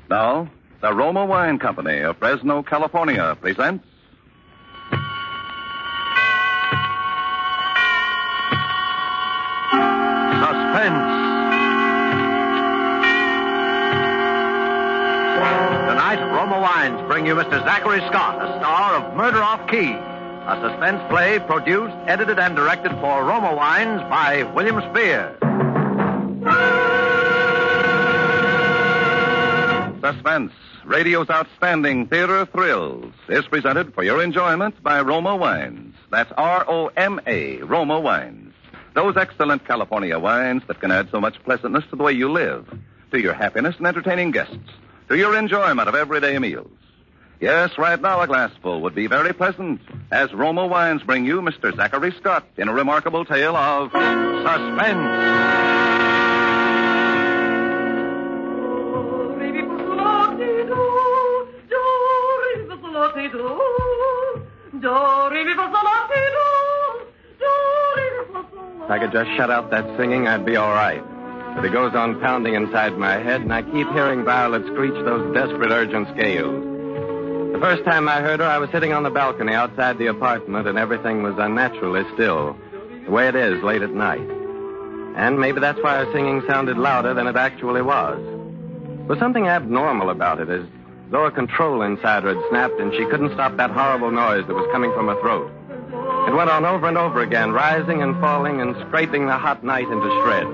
Now, the Roma Wine Company of Fresno, California presents... Suspense. Tonight, Roma Wines bring you Mr. Zachary Scott, a star of Murder Off Key, a suspense play produced, edited, and directed for Roma Wines by William Spear. Suspense, radio's outstanding theater thrills, is presented for your enjoyment by Roma Wines. That's R-O-M-A, Roma Wines. Those excellent California wines that can add so much pleasantness to the way you live, to your happiness in entertaining guests, to your enjoyment of everyday meals. Yes, right now a glassful would be very pleasant, as Roma Wines bring you Mr. Zachary Scott in a remarkable tale of suspense. If I could just shut out that singing, I'd be all right. But it goes on pounding inside my head, and I keep hearing Violet screech those desperate, urgent scales. The first time I heard her, I was sitting on the balcony outside the apartment, and everything was unnaturally still, the way it is late at night. And maybe that's why her singing sounded louder than it actually was. There was something abnormal about it, as though a control inside her had snapped, and she couldn't stop that horrible noise that was coming from her throat. It went on over and over again, rising and falling and scraping the hot night into shreds.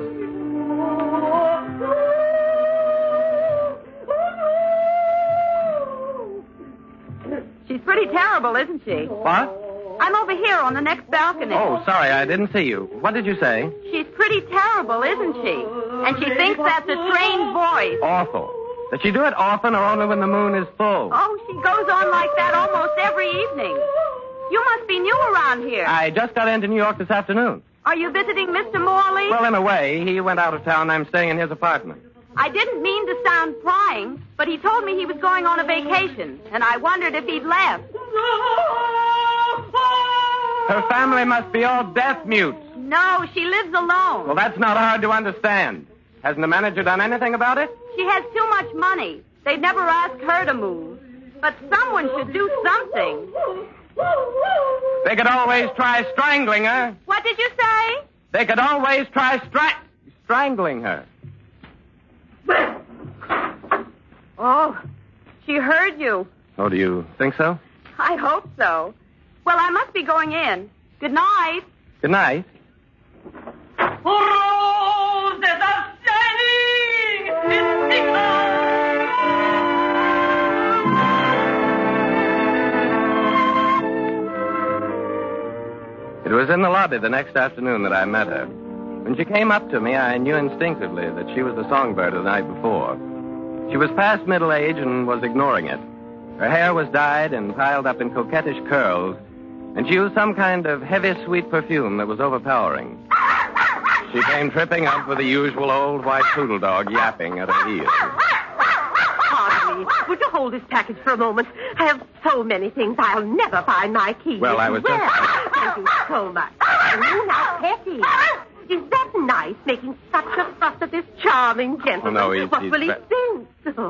She's pretty terrible, isn't she? What? I'm over here on the next balcony. Oh, sorry, I didn't see you. What did you say? She's pretty terrible, isn't she? And she thinks that's a trained voice. Awful. Does she do it often or only when the moon is full? Oh, she goes on like that almost every evening. You must be new around here. I just got into New York this afternoon. Are you visiting Mr. Morley? Well, in a way. He went out of town. I'm staying in his apartment. I didn't mean to sound prying, but he told me he was going on a vacation, and I wondered if he'd left. Her family must be all deaf mutes. No, she lives alone. Well, that's not hard to understand. Hasn't the manager done anything about it? She has too much money. They'd never ask her to move. But someone should do something. They could always try strangling her. What did you say? They could always try strangling her. Oh, she heard you. Oh, do you think so? I hope so. Well, I must be going in. Good night. Good night. Roses are shining in the It was in the lobby the next afternoon that I met her. When she came up to me, I knew instinctively that she was the songbird of the night before. She was past middle age and was ignoring it. Her hair was dyed and piled up in coquettish curls, and she used some kind of heavy, sweet perfume that was overpowering. She came tripping up with the usual old white poodle dog yapping at her heels. Pardon me. Would you hold this package for a moment? I have so many things. I'll never find my key. Well, I was just... Thank you so much. Oh, now, Petty. Is that nice, making such a fuss at this charming gentleman? Oh, no, what will he think?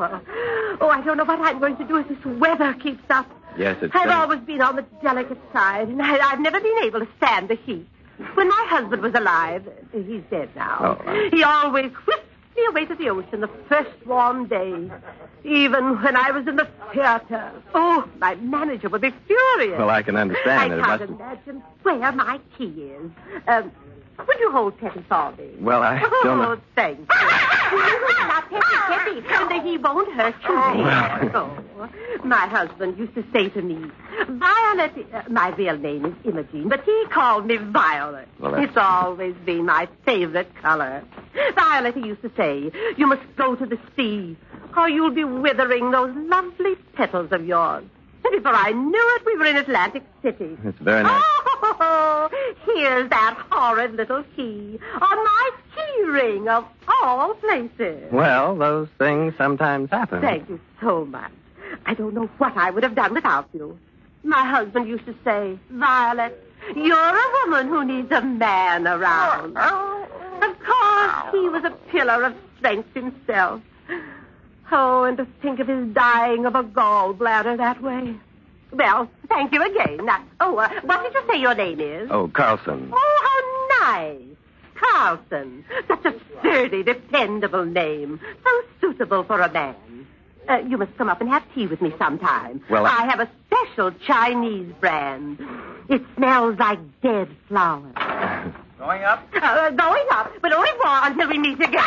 Oh, I don't know what I'm going to do if this weather keeps up. Yes, it's... I've always been on the delicate side, and I've never been able to stand the heat. When my husband was alive, he's dead now, he always whipped me away to the ocean the first warm day. Even when I was in the theater. Oh, my manager would be furious. Well, I can understand it. I can't imagine where my key is. Would you hold Petty for me? Well, I don't know. Oh, thank you. Now, Petty, he won't hurt you. Well. Oh, my husband used to say to me, Violet, my real name is Imogene, but he called me Violet. Well, it's always been my favorite color. Violet, he used to say, you must go to the sea, or you'll be withering those lovely petals of yours. And before I knew it, we were in Atlantic City. It's very nice. Oh, here's that horrid little key on my key ring of all places. Well, those things sometimes happen. Thank you so much. I don't know what I would have done without you. My husband used to say, Violet, you're a woman who needs a man around. Of course, he was a pillar of strength himself. Oh, and to think of his dying of a gallbladder that way. Well, thank you again. Now, what did you say your name is? Oh, Carlson. Oh, how nice. Carlson. Such a sturdy, dependable name. So suitable for a man. You must come up and have tea with me sometime. Well, I have a special Chinese brand. It smells like dead flowers. Going up? Going up, but au revoir until we meet again.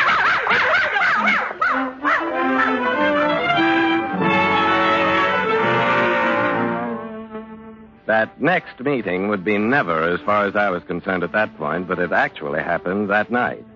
That next meeting would be never, as far as I was concerned at that point, but it actually happened that night.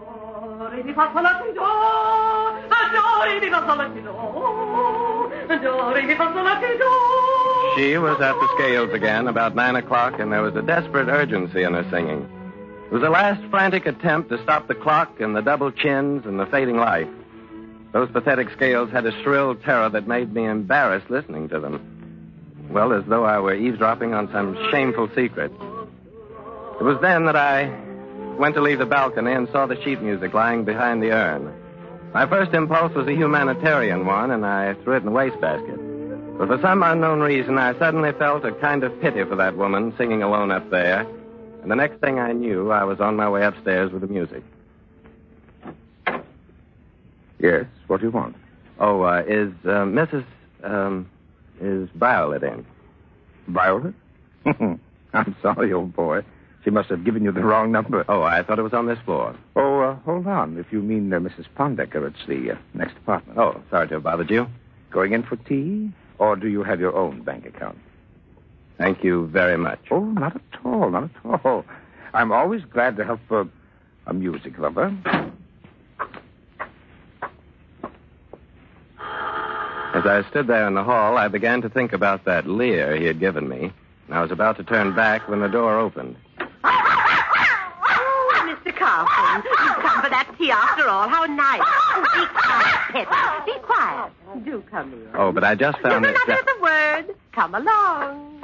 She was at the scales again about 9 o'clock, and there was a desperate urgency in her singing. It was a last frantic attempt to stop the clock and the double chins and the fading light. Those pathetic scales had a shrill terror that made me embarrassed listening to them. Well, as though I were eavesdropping on some shameful secret. It was then that I went to leave the balcony and saw the sheet music lying behind the urn. My first impulse was a humanitarian one, and I threw it in the wastebasket. But for some unknown reason, I suddenly felt a kind of pity for that woman singing alone up there. And the next thing I knew, I was on my way upstairs with the music. Yes, what do you want? Oh, is Violet in? Violet? I'm sorry, old boy. She must have given you the wrong number. Oh, I thought it was on this floor. Oh, hold on. If you mean Mrs. Pondecker, it's the next apartment. Oh, sorry to have bothered you. Going in for tea? Or do you have your own bank account? Thank you very much. Oh, not at all, not at all. I'm always glad to help a music lover. As I stood there in the hall, I began to think about that leer he had given me. And I was about to turn back when the door opened. Oh, Mr. Carlson, you've come for that tea after all. How nice. Oh, be quiet, Petty. Be quiet. Do come in. Oh, but I just found it... Not a word. Come along.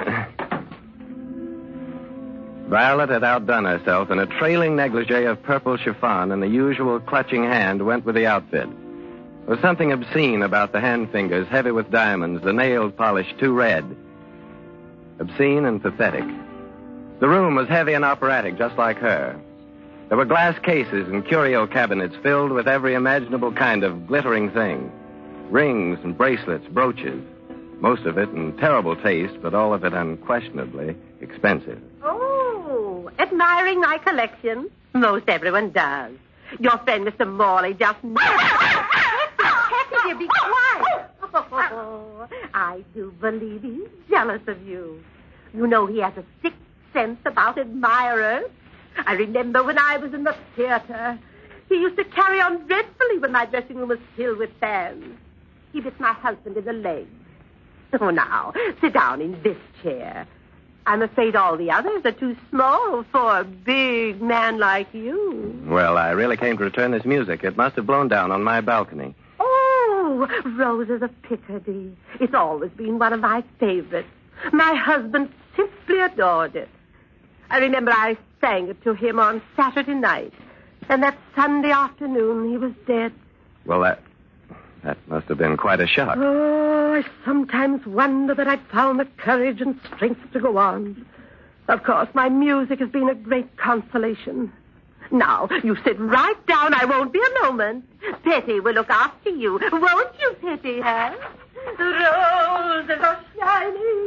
Violet had outdone herself, and a trailing negligee of purple chiffon and the usual clutching hand went with the outfit. There was something obscene about the hand fingers, heavy with diamonds, the nails polished too red. Obscene and pathetic. The room was heavy and operatic, just like her. There were glass cases and curio cabinets filled with every imaginable kind of glittering thing. Rings and bracelets, brooches. Most of it in terrible taste, but all of it unquestionably expensive. Oh, admiring my collection? Most everyone does. Your friend, Mr. Morley, just... Petty, be quiet. Oh, I do believe he's jealous of you. You know he has a sixth sense about admirers. I remember when I was in the theater, he used to carry on dreadfully when my dressing room was filled with fans. He bit my husband in the leg. Oh, now, sit down in this chair. I'm afraid all the others are too small for a big man like you. Well, I really came to return this music. It must have blown down on my balcony. Oh, Roses of Picardy. It's always been one of my favorites. My husband simply adored it. I remember I sang it to him on Saturday night. And that Sunday afternoon, he was dead. Well, that must have been quite a shock. Oh, I sometimes wonder that I'd found the courage and strength to go on. Of course, my music has been a great consolation. Now, you sit right down. I won't be a moment. Petty will look after you. Won't you, Petty, huh? The roses are shining.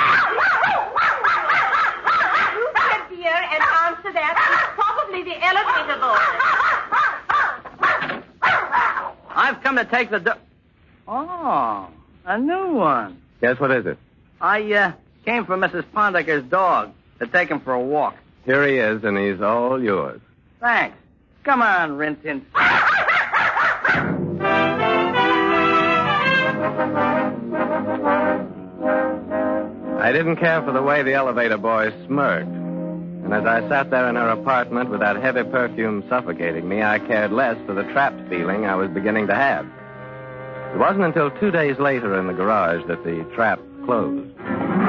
You get here and answer that. It's probably the elevator boy. I've come to take the... Oh, a new one. Yes, what is it? I came for Mrs. Pondecker's dog to take him for a walk. Here he is, and he's all yours. Thanks. Come on, Rin Tin. I didn't care for the way the elevator boy smirked. And as I sat there in her apartment with that heavy perfume suffocating me, I cared less for the trapped feeling I was beginning to have. It wasn't until 2 days later in the garage that the trap closed.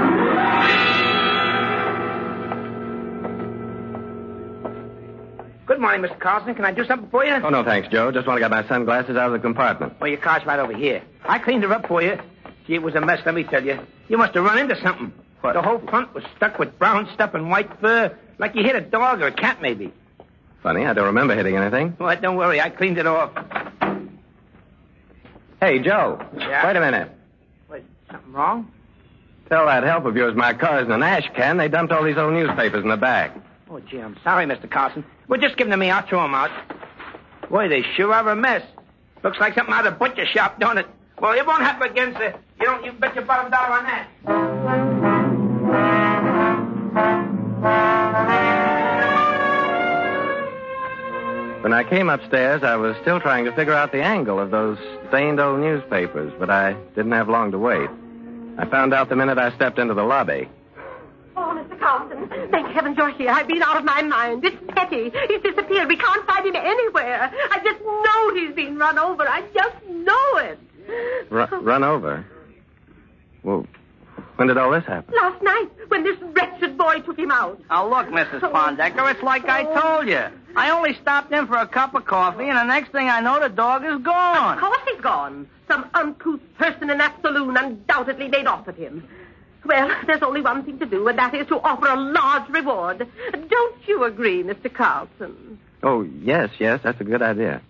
Good Good morning, Mr. Carlson. Can I do something for you? Oh, no, thanks, Joe. Just want to get my sunglasses out of the compartment. Well, your car's right over here. I cleaned her up for you. Gee, it was a mess, let me tell you. You must have run into something. What? The whole front was stuck with brown stuff and white fur, like you hit a dog or a cat, maybe. Funny, I don't remember hitting anything. Well, don't worry. I cleaned it off. Hey, Joe. Yeah? Wait a minute. What, something wrong? Tell that help of yours my car's in an ash can. They dumped all these old newspapers in the bag. Oh, gee, I'm sorry, Mr. Carlson. Well, just give them to me. I'll throw them out. Boy, they sure are a mess. Looks like something out of a butcher shop, don't it? Well, it won't happen again, sir. You bet your bottom dollar on that. When I came upstairs, I was still trying to figure out the angle of those stained old newspapers, but I didn't have long to wait. I found out the minute I stepped into the lobby. Oh, Mr. Carlson, thank heavens you're here. I've been out of my mind. It's Petty. He's disappeared. We can't find him anywhere. I just know he's been run over. I just know it. Run over? Well, when did all this happen? Last night, when this wretched boy took him out. Now, look, Mrs. Pondecker, it's like I told you. I only stopped in for a cup of coffee, and the next thing I know, the dog is gone. Of course he's gone. Some uncouth person in that saloon undoubtedly made off with him. Well, there's only one thing to do, and that is to offer a large reward. Don't you agree, Mr. Carlson? Oh, yes, that's a good idea.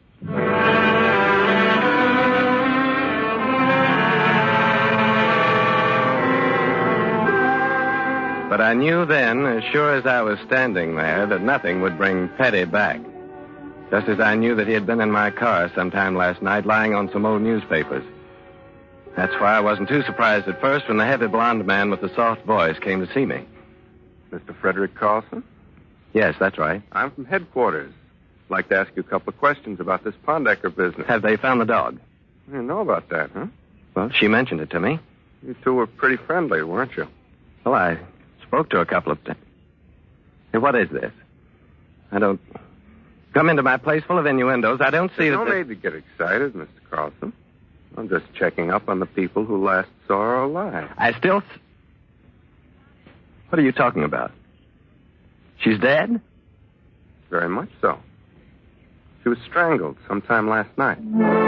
But I knew then, as sure as I was standing there, that nothing would bring Petty back. Just as I knew that he had been in my car sometime last night, lying on some old newspapers. That's why I wasn't too surprised at first when the heavy blonde man with the soft voice came to see me. Mr. Frederick Carlson? Yes, that's right. I'm from headquarters. I'd like to ask you a couple of questions about this Pondecker business. Have they found the dog? You didn't know about that, huh? Well, she mentioned it to me. You two were pretty friendly, weren't you? Well, I spoke to her a couple of times. Hey, what is this? I don't... Come into my place full of innuendos. I don't see There's no need to get excited, Mr. Carlson. I'm just checking up on the people who last saw her alive. I still... What are you talking about? She's dead? Very much so. She was strangled sometime last night.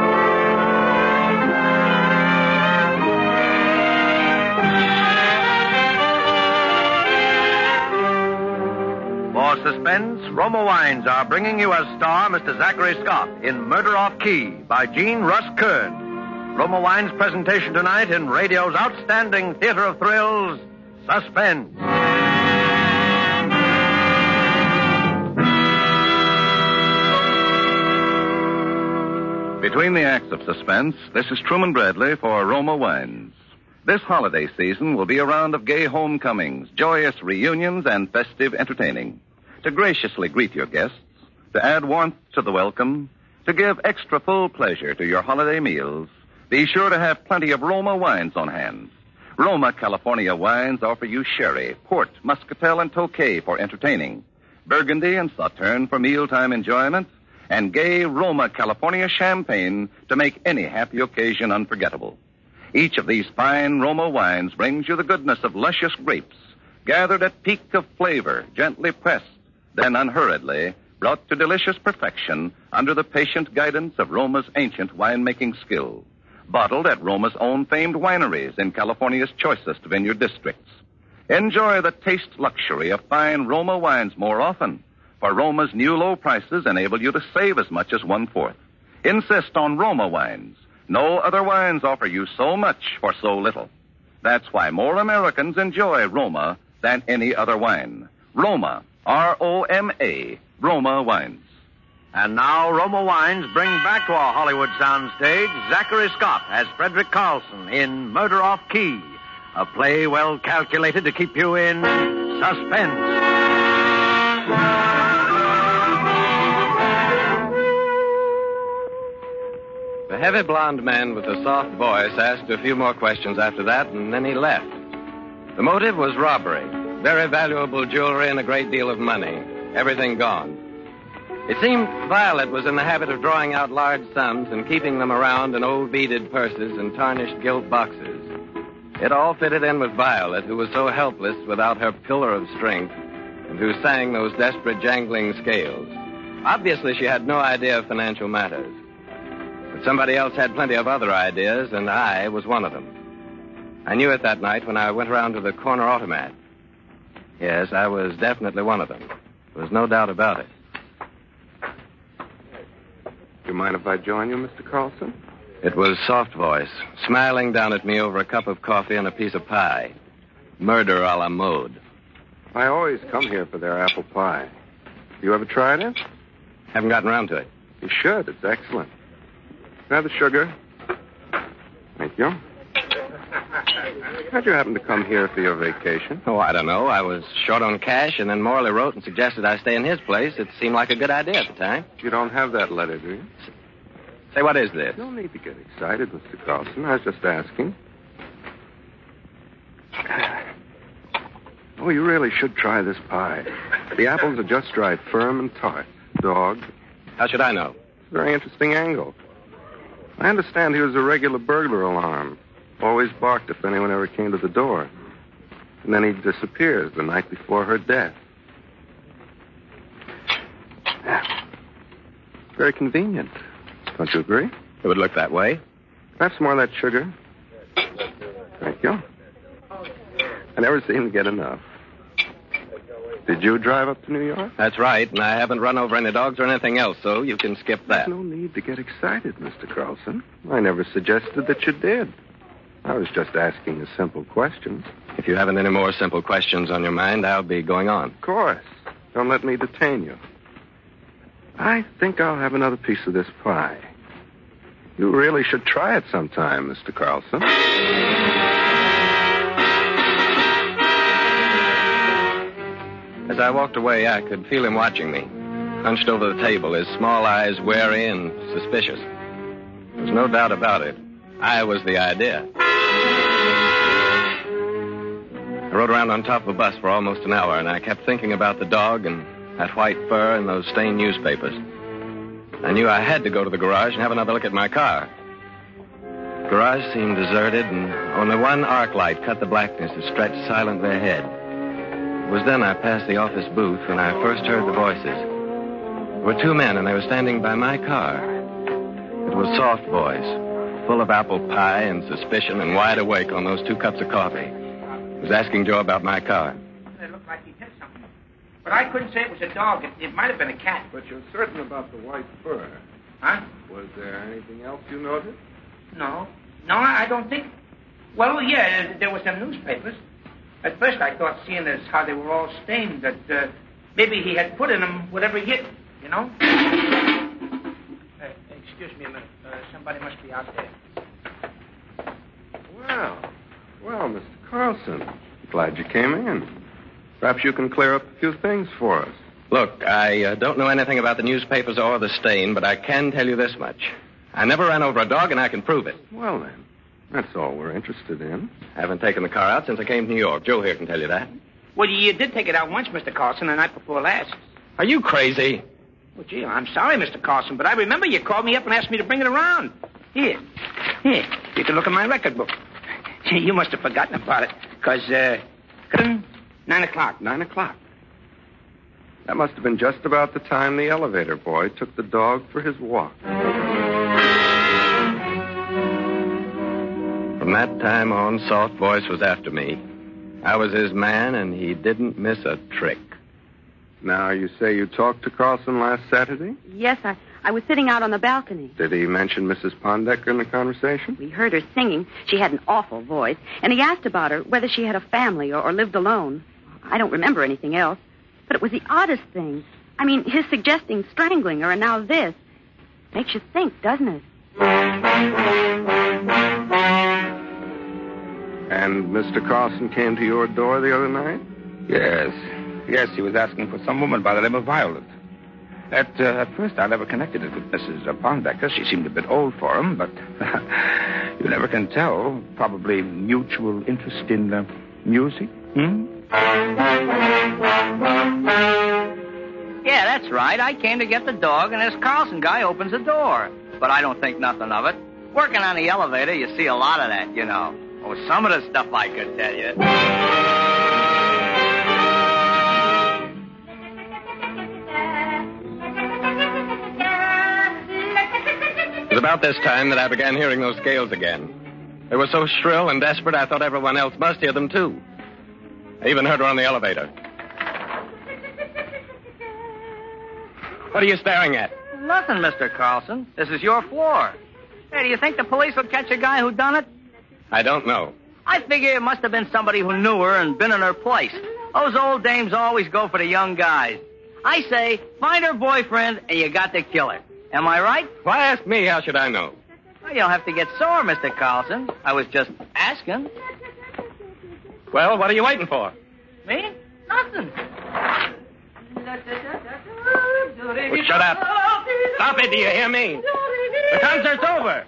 For suspense, Roma Wines are bringing you as star Mr. Zachary Scott in Murder Off Key by Gene Russ Kern. Roma Wines' presentation tonight in radio's outstanding theater of thrills, Suspense. Between the acts of suspense, this is Truman Bradley for Roma Wines. This holiday season will be a round of gay homecomings, joyous reunions, and festive entertaining. To graciously greet your guests, to add warmth to the welcome, to give extra full pleasure to your holiday meals, be sure to have plenty of Roma wines on hand. Roma California wines offer you sherry, port, muscatel, and tokay for entertaining, Burgundy and Sauterne for mealtime enjoyment, and gay Roma California champagne to make any happy occasion unforgettable. Each of these fine Roma wines brings you the goodness of luscious grapes, gathered at peak of flavor, gently pressed, then unhurriedly brought to delicious perfection under the patient guidance of Roma's ancient winemaking skill. Bottled at Roma's own famed wineries in California's choicest vineyard districts. Enjoy the taste luxury of fine Roma wines more often, for Roma's new low prices enable you to save as much as 1/4. Insist on Roma wines. No other wines offer you so much for so little. That's why more Americans enjoy Roma than any other wine. Roma, R-O-M-A, Roma wines. And now Roma Wines bring back to our Hollywood soundstage Zachary Scott as Frederick Carlson in Murder Off Key, a play well calculated to keep you in suspense. The heavy blonde man with the soft voice asked a few more questions after that, and then he left. The motive was robbery. Very valuable jewelry and a great deal of money. Everything gone. It seemed Violet was in the habit of drawing out large sums and keeping them around in old beaded purses and tarnished gilt boxes. It all fitted in with Violet, who was so helpless without her pillar of strength, and who sang those desperate jangling scales. Obviously, she had no idea of financial matters. But somebody else had plenty of other ideas, and I was one of them. I knew it that night when I went around to the corner automat. Yes, I was definitely one of them. There was no doubt about it. Do you mind if I join you, Mr. Carlson? It was Soft Voice, smiling down at me over a cup of coffee and a piece of pie. Murder a la mode. I always come here for their apple pie. You ever tried it? Haven't gotten around to it. You should. It's excellent. Have the sugar. Thank you. How'd you happen to come here for your vacation? Oh, I don't know. I was short on cash, and then Morley wrote and suggested I stay in his place. It seemed like a good idea at the time. You don't have that letter, do you? Say, what is this? No need to get excited, Mr. Carlson. I was just asking. Oh, you really should try this pie. The apples are just right, firm and tart. Dog. How should I know? It's a very interesting angle. I understand he was a regular burglar alarm. Always barked if anyone ever came to the door. And then he disappears the night before her death. Very convenient. Don't you agree? It would look that way. Perhaps more of that sugar. Thank you. I never seem to get enough. Did you drive up to New York? That's right, and I haven't run over any dogs or anything else, so you can skip that. There's no need to get excited, Mr. Carlson. I never suggested that you did. I was just asking a simple question. If you haven't any more simple questions on your mind, I'll be going on. Of course. Don't let me detain you. I think I'll have another piece of this pie. You really should try it sometime, Mr. Carlson. As I walked away, I could feel him watching me, hunched over the table, his small eyes wary and suspicious. There was no doubt about it. I was the idea. I rode around on top of a bus for almost an hour, and I kept thinking about the dog and that white fur and those stained newspapers. I knew I had to go to the garage and have another look at my car. The garage seemed deserted, and only one arc light cut the blackness that stretched silently ahead. It was then I passed the office booth when I first heard the voices. There were two men, and they were standing by my car. It was Soft Voice, full of apple pie and suspicion and wide awake on those 2 cups of coffee. He was asking Joe about my car. It looked like he hit something. But I couldn't say it was a dog. It might have been a cat. But you're certain about the white fur. Huh? Was there anything else you noticed? No, I don't think. Well, yeah, there were some newspapers. At first I thought, seeing as how they were all stained, that maybe he had put in them whatever he hit, you know? Excuse me a minute. Somebody must be out there. Well, Mr. Carlson, glad you came in. Perhaps you can clear up a few things for us. Look, I don't know anything about the newspapers or the stain, but I can tell you this much. I never ran over a dog, and I can prove it. Well, then, that's all we're interested in. I haven't taken the car out since I came to New York. Joe here can tell you that. Well, you did take it out once, Mr. Carlson, the night before last. Are you crazy? Well, gee, I'm sorry, Mr. Carlson, but I remember you called me up and asked me to bring it around. Here, you can look at my record book. You must have forgotten about it, because, 9 o'clock. 9 o'clock. That must have been just about the time the elevator boy took the dog for his walk. From that time on, Soft Voice was after me. I was his man, and he didn't miss a trick. Now, you say you talked to Carlson last Saturday? Yes, I was sitting out on the balcony. Did he mention Mrs. Pondecker in the conversation? We heard her singing. She had an awful voice. And he asked about her, whether she had a family or lived alone. I don't remember anything else. But it was the oddest thing. I mean, his suggesting strangling her and now this. Makes you think, doesn't it? And Mr. Carlson came to your door the other night? Yes, he was asking for some woman by the name of Violet. At first, I never connected it with Mrs. Pondecker. She seemed a bit old for him, but you never can tell. Probably mutual interest in music, Yeah, that's right. I came to get the dog, and this Carlson guy opens the door. But I don't think nothing of it. Working on the elevator, you see a lot of that, you know. Oh, some of the stuff I could tell you. It was about this time that I began hearing those scales again. They were so shrill and desperate, I thought everyone else must hear them, too. I even heard her on the elevator. What are you staring at? Nothing, Mr. Carlson. This is your floor. Hey, do you think the police will catch a guy who done it? I don't know. I figure it must have been somebody who knew her and been in her place. Those old dames always go for the young guys. I say, find her boyfriend and you got to kill her. Am I right? Why ask me? How should I know? Well, you don't have to get sore, Mr. Carlson. I was just asking. Well, what are you waiting for? Me? Nothing. Well, shut up. Stop it, do you hear me? The concert's over.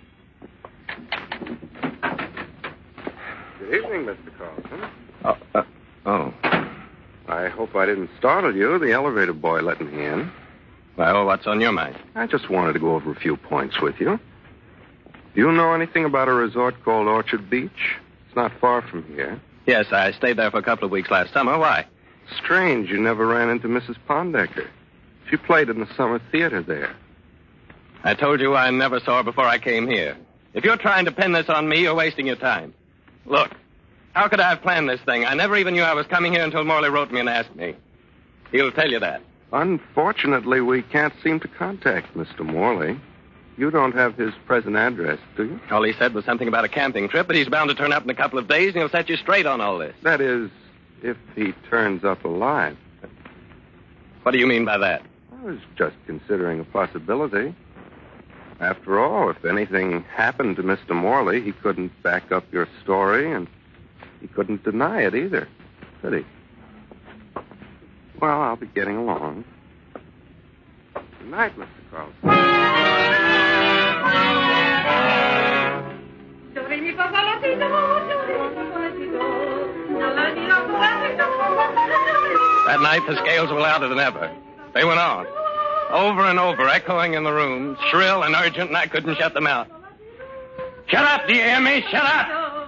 Good evening, Mr. Carlson. Oh. I hope I didn't startle you. The elevator boy let me in. Well, what's on your mind? I just wanted to go over a few points with you. Do you know anything about a resort called Orchard Beach? It's not far from here. Yes, I stayed there for a couple of weeks last summer. Why? Strange you never ran into Mrs. Pondecker. She played in the summer theater there. I told you I never saw her before I came here. If you're trying to pin this on me, you're wasting your time. Look, how could I have planned this thing? I never even knew I was coming here until Morley wrote me and asked me. He'll tell you that. Unfortunately, we can't seem to contact Mr. Morley. You don't have his present address, do you? All he said was something about a camping trip, but he's bound to turn up in a couple of days, and he'll set you straight on all this. That is, if he turns up alive. What do you mean by that? I was just considering a possibility. After all, if anything happened to Mr. Morley, he couldn't back up your story, and he couldn't deny it either, could he? Well, I'll be getting along. Good night, Mr. Carlson. That night, the scales were louder than ever. They went on, over and over, echoing in the room, shrill and urgent, and I couldn't shut them out. Shut up, do you hear me? Shut up!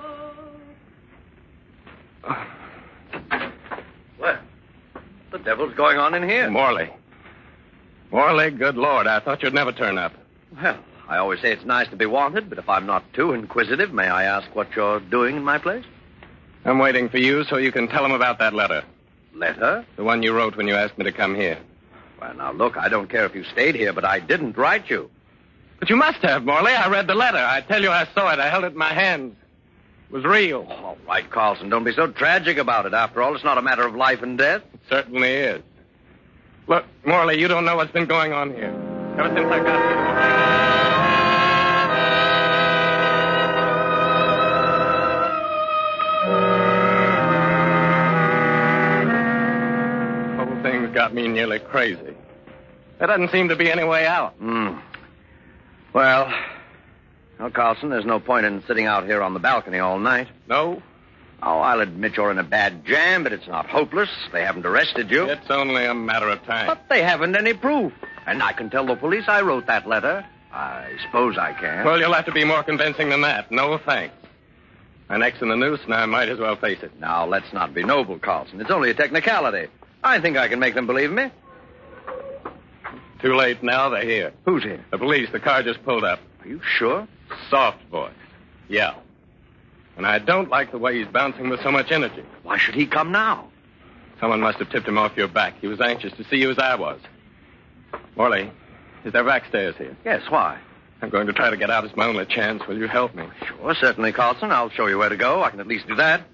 What the devil's going on in here? Morley, good Lord, I thought you'd never turn up. Well, I always say it's nice to be wanted, but if I'm not too inquisitive, may I ask what you're doing in my place? I'm waiting for you so you can tell him about that letter. Letter? The one you wrote when you asked me to come here. Well, now, look, I don't care if you stayed here, but I didn't write you. But you must have, Morley. I read the letter. I tell you, I saw it. I held it in my hands. It was real. All right, Carlson, don't be so tragic about it. After all, it's not a matter of life and death. It certainly is. Look, Morley, you don't know what's been going on here. Ever since I got here. Got me nearly crazy. There doesn't seem to be any way out. Well, Carlson, there's no point in sitting out here on the balcony all night. No? Oh, I'll admit you're in a bad jam, but it's not hopeless. They haven't arrested you. It's only a matter of time. But they haven't any proof. And I can tell the police I wrote that letter. I suppose I can. Well, you'll have to be more convincing than that. No thanks. My neck's in the noose, and I might as well face it. Now, let's not be noble, Carlson. It's only a technicality. I think I can make them believe me. Too late now. They're here. Who's here? The police. The car just pulled up. Are you sure? Soft voice. Yeah. And I don't like the way he's bouncing with so much energy. Why should he come now? Someone must have tipped him off your back. He was anxious to see you as I was. Morley, is there backstairs here? Yes, why? I'm going to try to get out. It's my only chance. Will you help me? Sure, certainly, Carlson. I'll show you where to go. I can at least do that.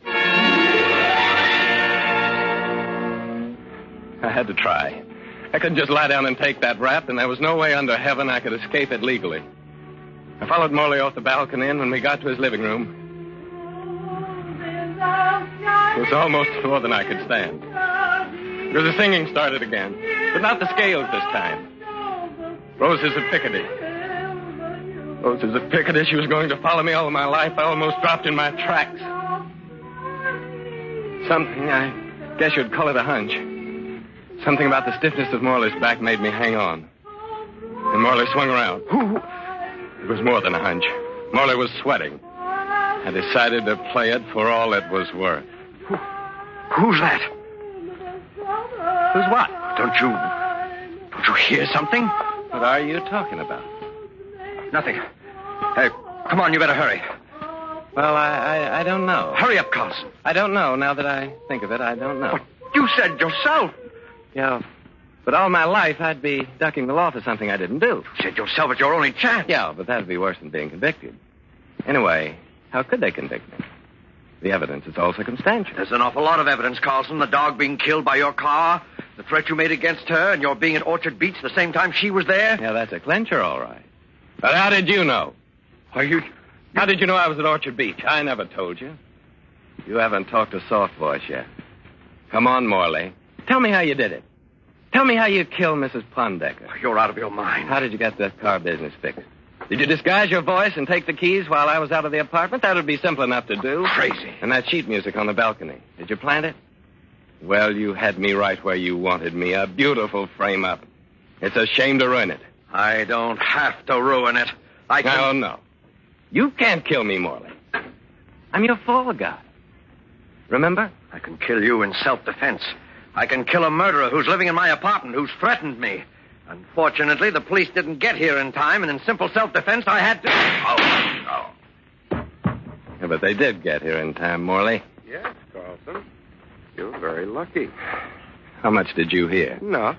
I had to try. I couldn't just lie down and take that rap, and there was no way under heaven I could escape it legally. I followed Morley off the balcony, and when we got to his living room, it was almost more than I could stand. Because the singing started again, but not the scales this time. Roses of Picardy. Roses of Picardy. She was going to follow me all my life. I almost dropped in my tracks. Something, I guess you'd call it a hunch. Something about the stiffness of Morley's back made me hang on. And Morley swung around. It was more than a hunch. Morley was sweating. I decided to play it for all it was worth. Who's that? Who's what? Don't you hear something? What are you talking about? Nothing. Hey, come on, you better hurry. Well, I don't know. Hurry up, Carlson. I don't know. Now that I think of it, I don't know. But you said yourself. Yeah, but all my life I'd be ducking the law for something I didn't do. You said yourself it's your only chance. Yeah, but that'd be worse than being convicted. Anyway, how could they convict me? The evidence is all circumstantial. There's an awful lot of evidence, Carlson. The dog being killed by your car, the threat you made against her, and your being at Orchard Beach the same time she was there. Yeah, that's a clincher, all right. But how did you know? Are you... How did you know I was at Orchard Beach? I never told you. You haven't talked to Soft Voice yet. Come on, Morley. Tell me how you did it. Tell me how you killed Mrs. Pondecker. You're out of your mind. How did you get the car business fixed? Did you disguise your voice and take the keys while I was out of the apartment? That would be simple enough to do. Crazy. And that sheet music on the balcony. Did you plant it? Well, you had me right where you wanted me. A beautiful frame-up. It's a shame to ruin it. I don't have to ruin it. I can... Oh, no. You can't kill me, Morley. I'm your fall guy. Remember? I can kill you in self-defense. I can kill a murderer who's living in my apartment, who's threatened me. Unfortunately, the police didn't get here in time, and in simple self-defense, I had to... Oh. Yeah, but they did get here in time, Morley. Yes, Carlson. You're very lucky. How much did you hear? Enough.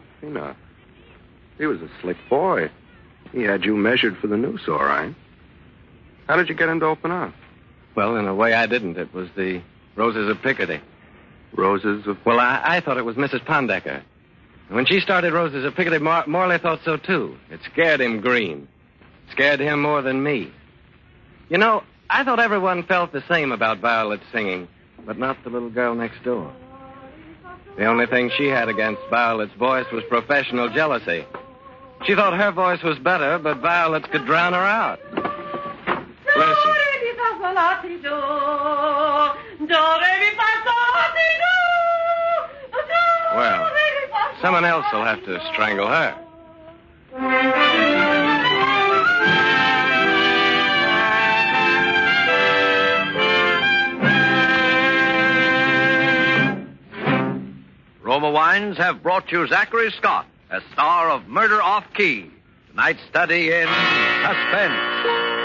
He was a slick boy. He had you measured for the noose, all right. How did you get him to open up? Well, in a way, I didn't. It was the Roses of Picardy. Roses of... Well, I thought it was Mrs. Pondecker. When she started Roses of Picardy, Morley thought so, too. It scared him green. Scared him more than me. You know, I thought everyone felt the same about Violet singing, but not the little girl next door. The only thing she had against Violet's voice was professional jealousy. She thought her voice was better, but Violet's could drown her out. Listen. Well, someone else will have to strangle her. Roma Wines have brought you Zachary Scott, as star of Murder Off Key. Tonight's study in suspense.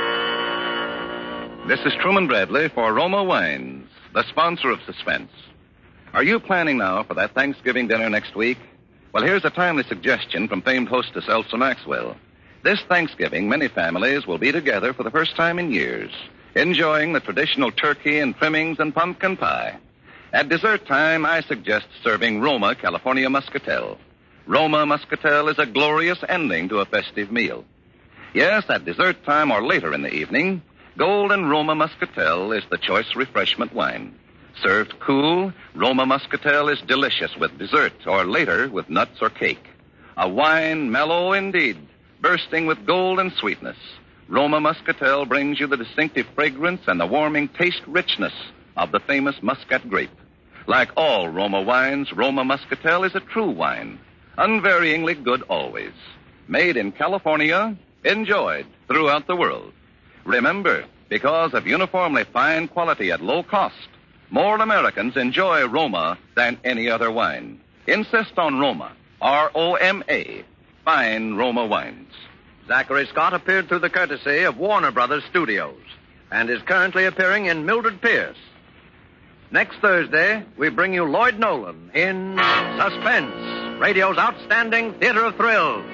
This is Truman Bradley for Roma Wines, the sponsor of Suspense. Are you planning now for that Thanksgiving dinner next week? Well, here's a timely suggestion from famed hostess Elsa Maxwell. This Thanksgiving, many families will be together for the first time in years, enjoying the traditional turkey and trimmings and pumpkin pie. At dessert time, I suggest serving Roma California Muscatel. Roma Muscatel is a glorious ending to a festive meal. Yes, at dessert time or later in the evening, Golden Roma Muscatel is the choice refreshment wine. Served cool, Roma Muscatel is delicious with dessert or later with nuts or cake. A wine mellow indeed, bursting with golden sweetness. Roma Muscatel brings you the distinctive fragrance and the warming taste richness of the famous Muscat grape. Like all Roma wines, Roma Muscatel is a true wine, unvaryingly good always. Made in California, enjoyed throughout the world. Remember, because of uniformly fine quality at low cost, more Americans enjoy Roma than any other wine. Insist on Roma, R-O-M-A, fine Roma wines. Zachary Scott appeared through the courtesy of Warner Brothers Studios and is currently appearing in Mildred Pierce. Next Thursday, we bring you Lloyd Nolan in Suspense, radio's outstanding theater of thrills.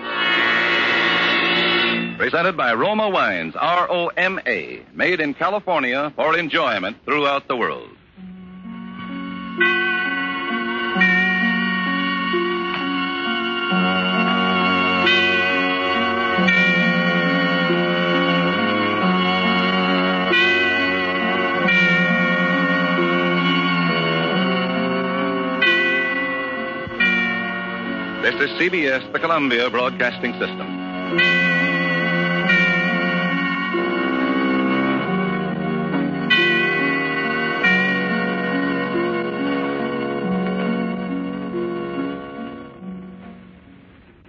Presented by Roma Wines, R-O-M-A, made in California for enjoyment throughout the world. This is CBS, the Columbia Broadcasting System.